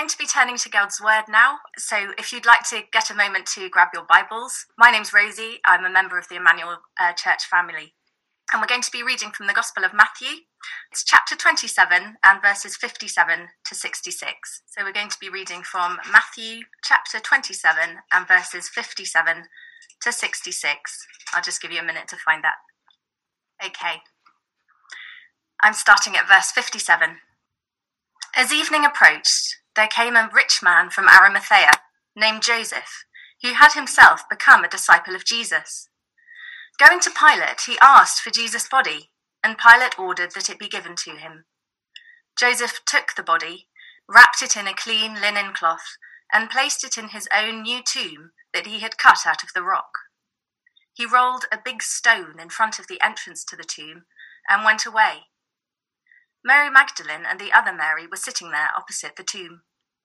going to be turning to God's Word now, so if you'd like to get a moment to grab your Bibles. My name's Rosie, I'm a member of the Emmanuel Church family, and we're going to be reading from the Gospel of Matthew. It's chapter 27 and verses 57 to 66. So we're going to be reading from Matthew chapter 27 and verses 57 to 66. I'll just give you a minute to find that. Okay. I'm starting at verse 57. As evening approached, there came a rich man from Arimathea, named Joseph, who had himself become a disciple of Jesus. Going to Pilate, he asked for Jesus' body, and Pilate ordered that it be given to him. Joseph took the body, wrapped it in a clean linen cloth, and placed it in his own new tomb that he had cut out of the rock. He rolled a big stone in front of the entrance to the tomb and went away. Mary Magdalene and the other Mary were sitting there opposite the tomb.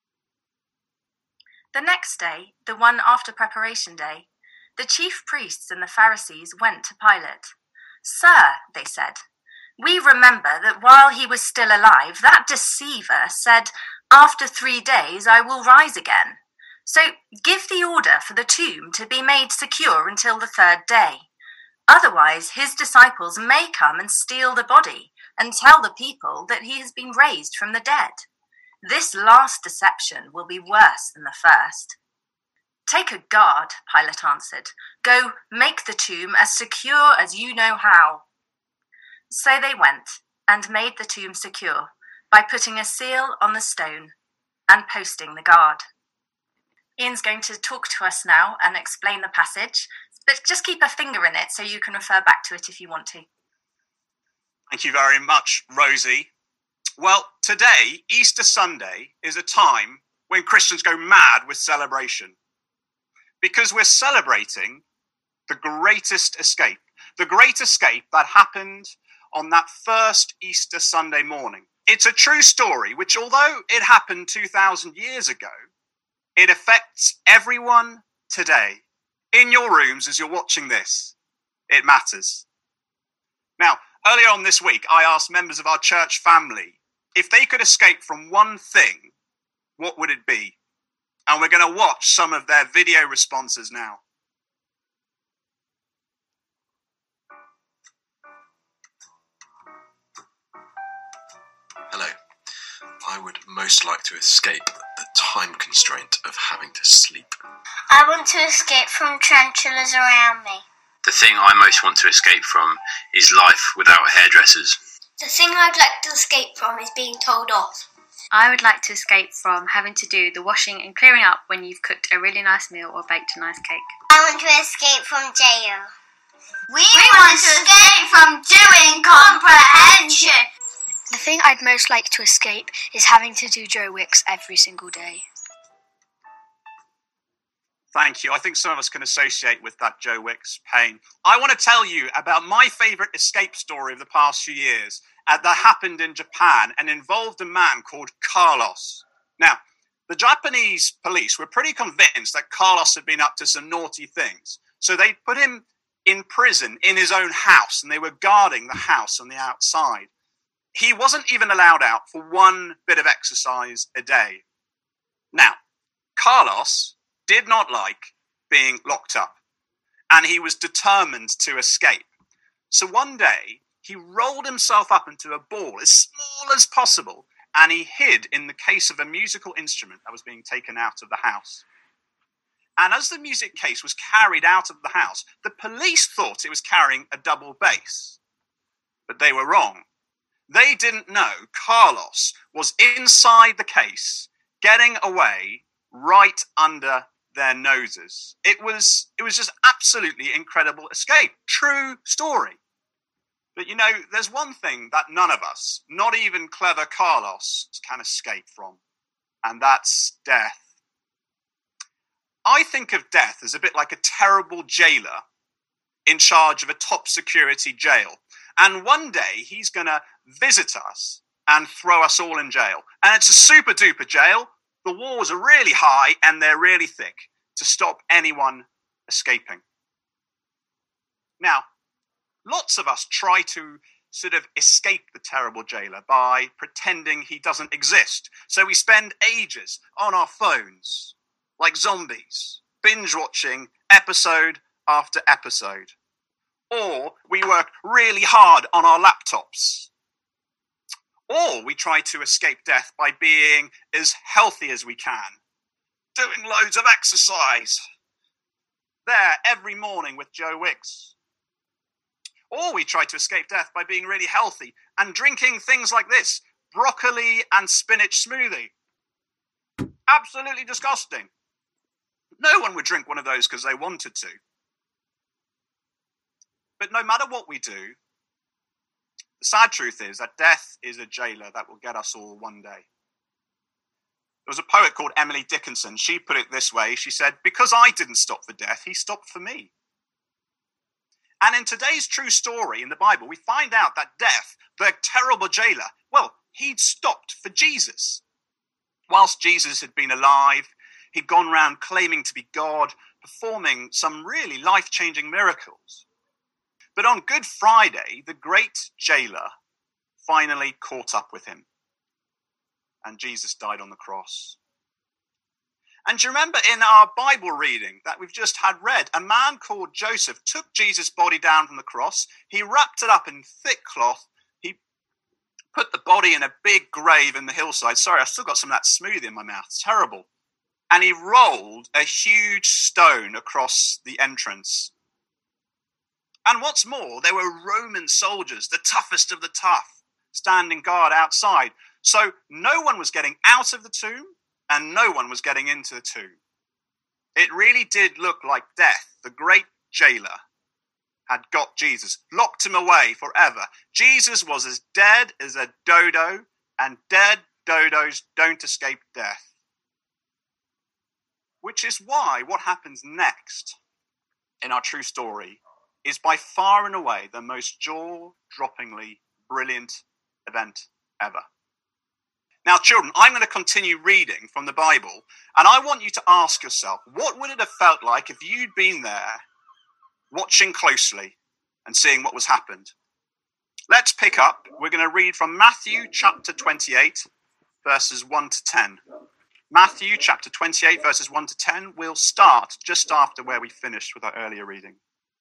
The next day, the one after preparation day, the chief priests and the Pharisees went to Pilate. "Sir," they said, "we remember that while he was still alive, that deceiver said, 'After 3 days I will rise again.' So give the order for the tomb to be made secure until the 3rd day. Otherwise his disciples may come and steal the body and tell the people that he has been raised from the dead. This last deception will be worse than the first." "Take a guard," Pilate answered. "Go make the tomb as secure as you know how." So they went and made the tomb secure by putting a seal on the stone and posting the guard. Ian's going to talk to us now and explain the passage, but just keep a finger in it so you can refer back to it if you want to. Thank you very much, Rosie. Well, today, Easter Sunday, is a time when Christians go mad with celebration, because we're celebrating the greatest escape that happened on that first Easter Sunday morning. It's a true story, which although it happened 2,000 years ago, it affects everyone today. In your rooms as you're watching this, it matters. Now, earlier on this week, I asked members of our church family if they could escape from one thing, what would it be? And we're going to watch some of their video responses now. Hello. I would most like to escape the time constraint of having to sleep. I want to escape from tarantulas around me. The thing I most want to escape from is life without hairdressers. The thing I'd like to escape from is being told off. I would like to escape from having to do the washing and clearing up when you've cooked a really nice meal or baked a nice cake. I want to escape from jail. We want to escape from doing comprehension. The thing I'd most like to escape is having to do Joe Wicks every single day. Thank you. I think some of us can associate with that Joe Wicks pain. I want to tell you about my favourite escape story of the past few years that happened in Japan and involved a man called Carlos. Now, the Japanese police were pretty convinced that Carlos had been up to some naughty things. So they put him in prison in his own house, and they were guarding the house on the outside. He wasn't even allowed out for one bit of exercise a day. Now, Carlos did not like being locked up, and he was determined to escape. So one day, he rolled himself up into a ball as small as possible, and he hid in the case of a musical instrument that was being taken out of the house. And as the music case was carried out of the house, the police thought it was carrying a double bass. But they were wrong. They didn't know Carlos was inside the case, getting away right under their noses. It was just absolutely incredible escape. True story. But you know, there's one thing that none of us, not even clever Carlos, can escape from, and that's death. I think of death as a bit like a terrible jailer in charge of a top security jail. And one day he's going to visit us and throw us all in jail. And it's a super duper jail. The walls are really high and they're really thick to stop anyone escaping. Now, lots of us try to sort of escape the terrible jailer by pretending he doesn't exist. So we spend ages on our phones, like zombies, binge-watching episode after episode. Or we work really hard on our laptops. Or we try to escape death by being as healthy as we can, doing loads of exercise. There, every morning with Joe Wicks. Or we try to escape death by being really healthy and drinking things like this, broccoli and spinach smoothie. Absolutely disgusting. No one would drink one of those because they wanted to. But no matter what we do, the sad truth is that death is a jailer that will get us all one day. There was a poet called Emily Dickinson. She put it this way. She said, "Because I didn't stop for death, he stopped for me." And in today's true story in the Bible, we find out that death, the terrible jailer, well, he'd stopped for Jesus. Whilst Jesus had been alive, he'd gone around claiming to be God, performing some really life-changing miracles. But on Good Friday, the great jailer finally caught up with him. And Jesus died on the cross. And do you remember in our Bible reading that we've just had read, a man called Joseph took Jesus' body down from the cross. He wrapped it up in thick cloth. He put the body in a big grave in the hillside. Sorry, I've still got some of that smoothie in my mouth. It's terrible. And he rolled a huge stone across the entrance. And what's more, there were Roman soldiers, the toughest of the tough, standing guard outside. So no one was getting out of the tomb and no one was getting into the tomb. It really did look like death, the great jailer, had got Jesus, locked him away forever. Jesus was as dead as a dodo, and dead dodos don't escape death. Which is why what happens next in our true story is by far and away the most jaw-droppingly brilliant event ever. Now, children, I'm going to continue reading from the Bible, and I want you to ask yourself, what would it have felt like if you'd been there, watching closely and seeing what was happened? Let's pick up. We're going to read from Matthew chapter 28, verses 1 to 10. Matthew chapter 28, verses 1 to 10. We'll start just after where we finished with our earlier reading.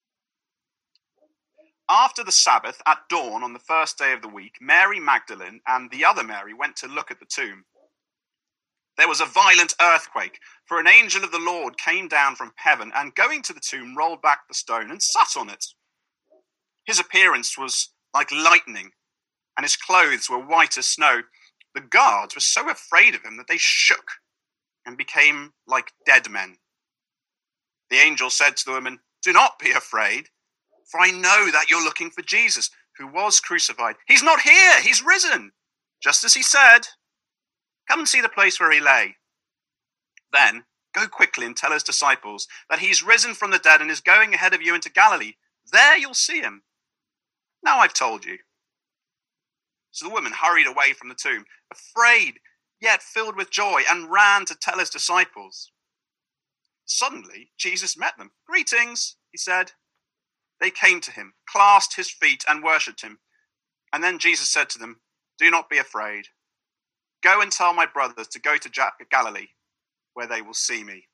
After the Sabbath, at dawn on the first day of the week, Mary Magdalene and the other Mary went to look at the tomb. There was a violent earthquake, for an angel of the Lord came down from heaven and, going to the tomb, rolled back the stone and sat on it. His appearance was like lightning, and his clothes were white as snow. The guards were so afraid of him that they shook and became like dead men. The angel said to the women, "Do not be afraid, for I know that you're looking for Jesus, who was crucified. He's not here, he's risen, just as he said. Come and see the place where he lay. Then go quickly and tell his disciples that he's risen from the dead and is going ahead of you into Galilee. There you'll see him. Now I've told you." So the woman hurried away from the tomb, afraid, yet filled with joy, and ran to tell his disciples. Suddenly, Jesus met them. "Greetings," he said. They came to him, clasped his feet, and worshipped him. And then Jesus said to them, "Do not be afraid. Go and tell my brothers to go to Galilee, where they will see me."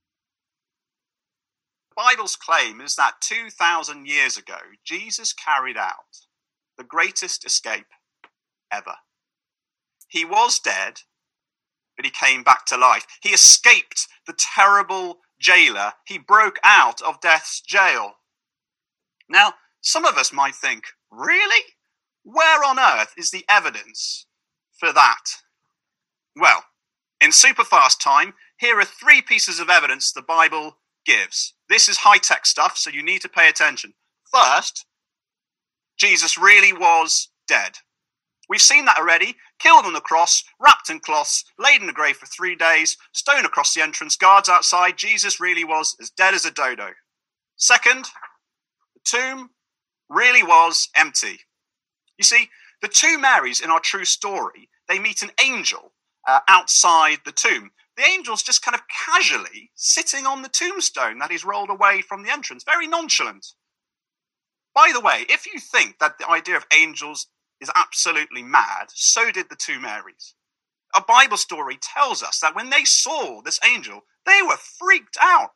The Bible's claim is that 2,000 years ago, Jesus carried out the greatest escape ever. He was dead, but he came back to life. He escaped the terrible jailer. He broke out of death's jail. Now, some of us might think, really? Where on earth is the evidence for that? Well, in super fast time, here are 3 pieces of evidence the Bible gives. This is high-tech stuff, so you need to pay attention. First, Jesus really was dead. We've seen that already. Killed on the cross, wrapped in cloths, laid in a grave for 3 days, stone across the entrance, guards outside. Jesus really was as dead as a dodo. Second, the tomb really was empty. You see, the 2 Marys in our true story, they meet an angel outside the tomb. The angel's just kind of casually sitting on the tombstone that he's rolled away from the entrance, very nonchalant. By the way, if you think that the idea of angels is absolutely mad, so did the two Marys. A Bible story tells us that when they saw this angel, they were freaked out.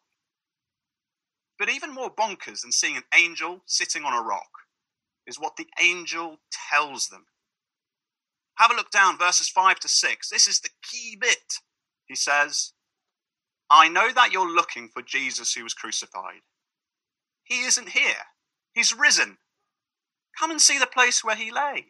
But even more bonkers than seeing an angel sitting on a rock is what the angel tells them. Have a look down, verses 5 to 6. This is the key bit. He says, I know that you're looking for Jesus who was crucified. He isn't here. He's risen. Come and see the place where he lay.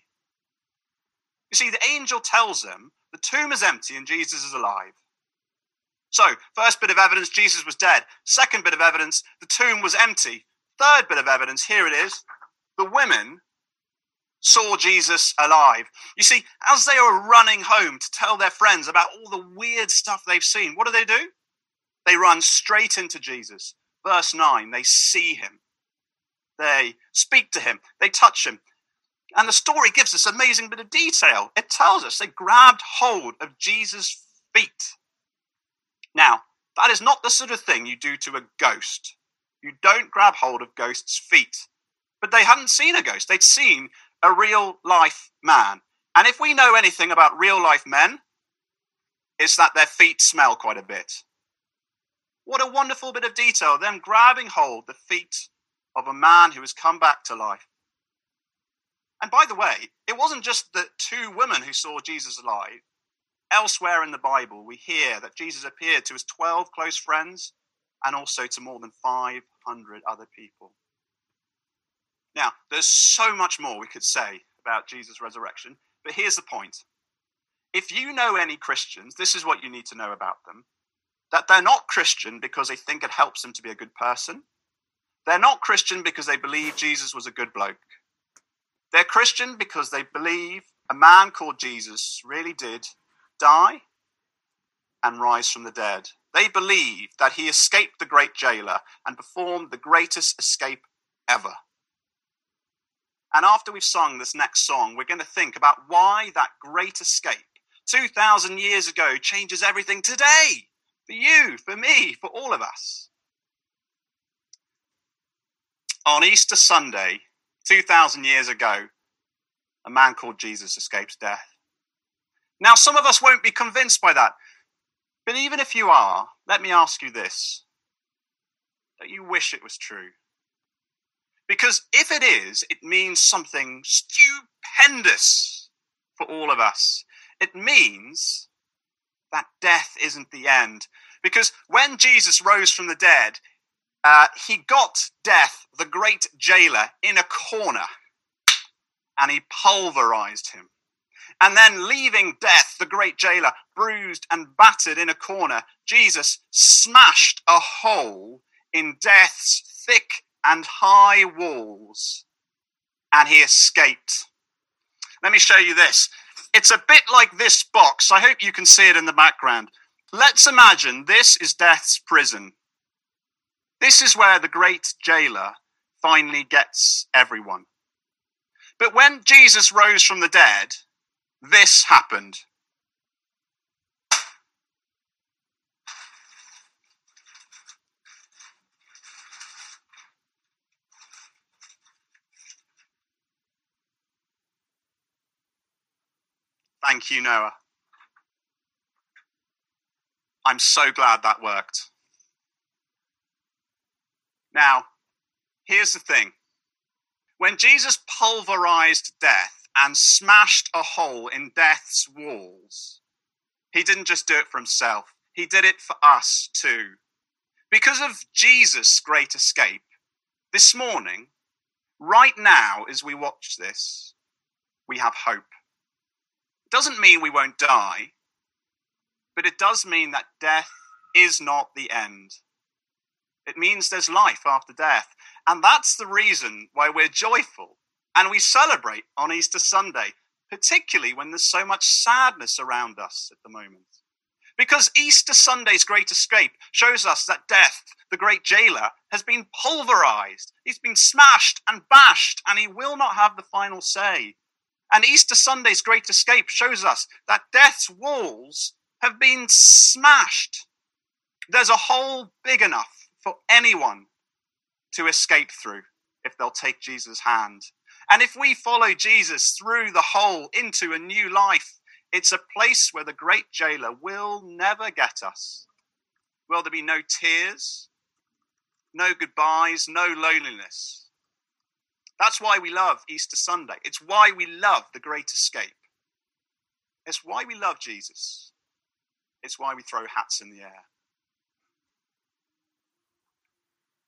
You see, the angel tells them the tomb is empty and Jesus is alive. So, first bit of evidence, Jesus was dead. Second bit of evidence, the tomb was empty. Third bit of evidence, here it is. The women saw Jesus alive. You see, as they are running home to tell their friends about all the weird stuff they've seen, what do? They run straight into Jesus. Verse 9, they see him. They speak to him. They touch him. And the story gives us an amazing bit of detail. It tells us they grabbed hold of Jesus' feet. Now, that is not the sort of thing you do to a ghost. You don't grab hold of ghosts' feet. But they hadn't seen a ghost. They'd seen a real-life man. And if we know anything about real-life men, it's that their feet smell quite a bit. What a wonderful bit of detail, them grabbing hold the feet of a man who has come back to life. And by the way, it wasn't just the two women who saw Jesus alive. Elsewhere in the Bible, we hear that Jesus appeared to his 12 close friends and also to more than 500 other people. Now, there's so much more we could say about Jesus' resurrection, but here's the point. If you know any Christians, this is what you need to know about them. That they're not Christian because they think it helps them to be a good person. They're not Christian because they believe Jesus was a good bloke. They're Christian because they believe a man called Jesus really did die and rise from the dead. They believe that he escaped the great jailer and performed the greatest escape ever. And after we've sung this next song, we're going to think about why that great escape 2,000 years ago changes everything today. For you, for me, for all of us. On Easter Sunday, 2,000 years ago, a man called Jesus escapes death. Now, some of us won't be convinced by that. But even if you are, let me ask you this. Don't you wish it was true? Because if it is, it means something stupendous for all of us. It means that death isn't the end. Because when Jesus rose from the dead, he got death, the great jailer, in a corner. And he pulverized him. And then leaving death, the great jailer, bruised and battered in a corner, Jesus smashed a hole in death's thick and high walls. And he escaped. Let me show you this. It's a bit like this box. I hope you can see it in the background. Let's imagine this is death's prison. This is where the great jailer finally gets everyone. But when Jesus rose from the dead, this happened. Thank you, Noah. I'm so glad that worked. Now, here's the thing. When Jesus pulverized death and smashed a hole in death's walls, he didn't just do it for himself. He did it for us too. Because of Jesus' great escape, this morning, right now as we watch this, we have hope. It doesn't mean we won't die, but it does mean that death is not the end. It means there's life after death. And that's the reason why we're joyful and we celebrate on Easter Sunday, particularly when there's so much sadness around us at the moment. Because Easter Sunday's great escape shows us that death, the great jailer, has been pulverized. He's been smashed and bashed, and he will not have the final say. And Easter Sunday's great escape shows us that death's walls have been smashed. There's a hole big enough for anyone to escape through. if they'll take Jesus' hand. And if we follow Jesus through the hole into a new life, it's a place where the great jailer will never get us. Will there be no tears, no goodbyes, no loneliness? That's why we love Easter Sunday. It's why we love the Great Escape. It's why we love Jesus. It's why we throw hats in the air.